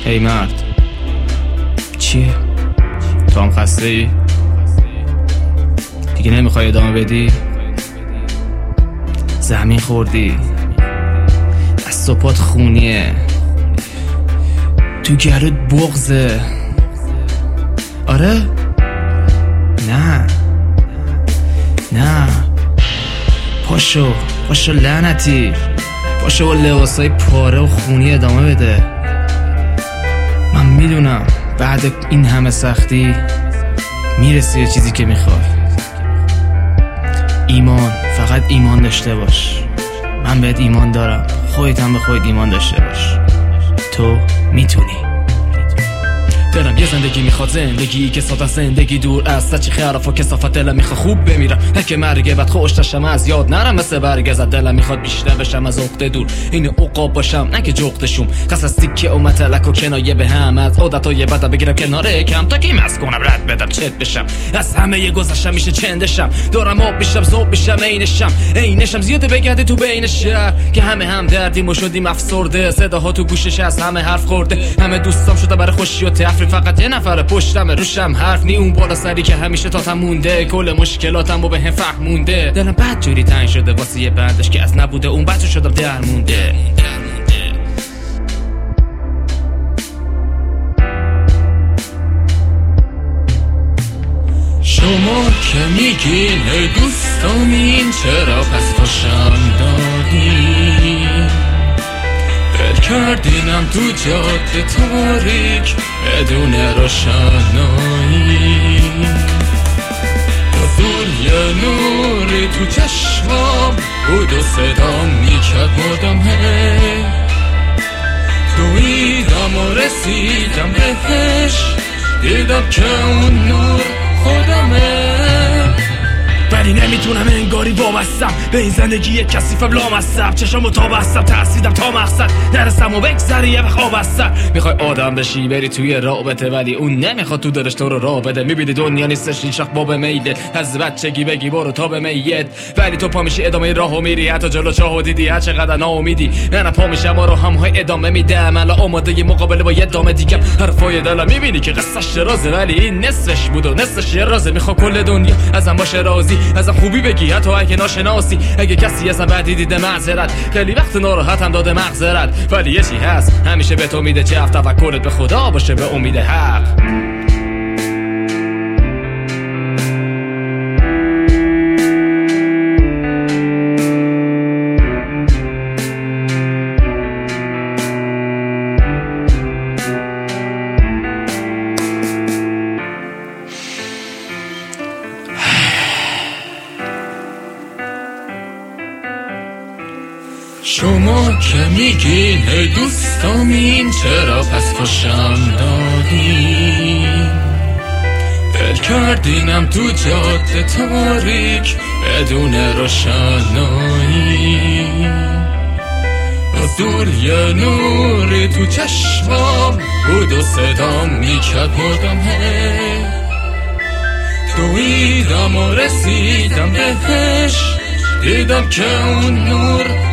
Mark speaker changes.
Speaker 1: ای مرد، چیه؟ تو هم خسته ای؟ دیگه نمیخوای ادامه بدی؟ زمین خوردی، دست و پات خونیه، تو گلوت بغضه. آره؟ نه پاشو لعنتی، پاشو با لباسای پاره و خونی ادامه بده. من میدونم بعد این همه سختی میرسی به چیزی که میخوای. ایمان، فقط ایمان داشته باش. من بهت ایمان دارم، خودت هم به خودت ایمان داشته باش. تو میتونی. دلم یه زندگی میخواد، زندگی که ساده، زندگی دور از چی خرافا کسافت. دلم میخواد خوب بمیرم، نه که مرگه بعد خوشتشم از یاد نرم مثل برگزد. دلم میخواد بیشتر بشم از عقده دور، این عقاب باشم نه که جغدشم. قصد از تیکه و متلک و کنایه به هم، از عادتای بد بگیرم کناره کم تا که مس کنم رد بدم چت بشم. از همه یه گذشتم میشه چندشم، دارم آب میشم زوب میشم عینشم زیاده بگرده تو بین شهر که همه هم دردیم و شدیم افسرده. صداها تو گوشش از همه حرف خورده، همه دوستام شده برای خوشی و تفریح، فقط یه نفر پشتم روشم حرف نی. اون بالا سری که همیشه تاتم مونده، کل مشکلاتم رو به هم فهمونده. دلم بد جوری تنگ شده واسه یه بندش که از نبوده اون بچه شدم در مونده.
Speaker 2: شما که میگین دوستامین چرا پس خوشم دادین؟ دل کردینم تو جاده تاریک بدون روشنایی. حضور یه نوری تو چشمام بود و صدام میکرد مدام هی. دویدم و رسیدم بهش، دیدم که اون نور خودمه.
Speaker 1: ولی نمیتونم انگاری وابستم به این زندگی کثیفم لامصب. چشامو تا بستم ترسیدم تا مقصد نرسم و بگذری یه وقت آب از سر. میخوای آدم بشی بری توی رابطه، ولی اون نمیخواد تو دلش تو رو راه بده. میبینی دنیا نیستش هیچ وقت باب میله، از بچگی بگی برو تا به میت، ولی تو پا میشی ادامه راهو میری. حتی جلو چاهو دیدی هر چقدر ناامیدی، من پا میشم و راهم‌های ادامه میدم. الان آماده یه مقابله با یه دام دیگه. حرفای دلم میبینی که قصه‌اش درازه، ولی این نصفش بود و نصفش یه رازه. میخوام کل دنیا ازم باشه راضی، ازم خوبی بگی حتی اگه ناشناسی. اگه کسی ازم بعدی دیده معذرت، خیلی وقت ناراحتم داده مغزرت. ولی یه چی هست همیشه به تو میده، چه تفکرت به خدا باشه به امید حق.
Speaker 2: شما که میگین دوستامین چرا پس خوشم دادین؟ دل کردینم تو جاده تاریک بدون روشنایی. حضور یه نوری تو چشمام بود و صدام میکرد مدام هی. دویدم و رسیدم بهش، دیدم که اون نور